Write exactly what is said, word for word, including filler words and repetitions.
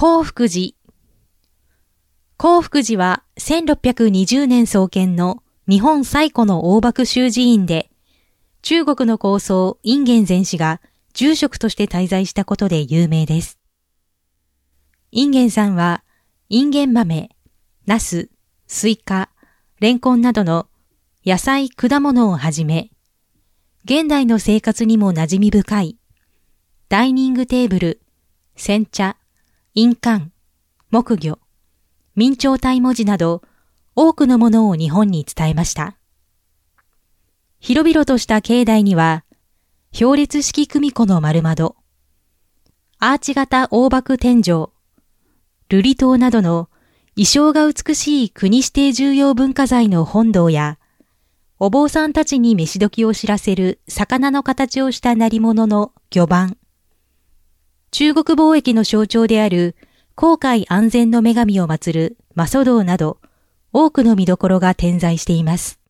興福寺。興福寺はせんろっぴゃくにじゅうねん創建の日本最古の大幕宗寺院で、中国の高僧隠元禅師が住職として滞在したことで有名です。隠元さんは、隠元豆、ナス、スイカ、レンコンなどの野菜、果物をはじめ、現代の生活にも馴染み深い、ダイニングテーブル、煎茶、印鑑、木魚、明朝体文字など多くのものを日本に伝えました。広々とした境内には、表列式組子の丸窓、アーチ型大幕天井、瑠璃塔などの意匠が美しい国指定重要文化財の本堂や、お坊さんたちに飯時を知らせる魚の形をした鳴り物の魚盤、中国貿易の象徴である航海安全の女神を祀る媽祖堂など多くの見どころが点在しています。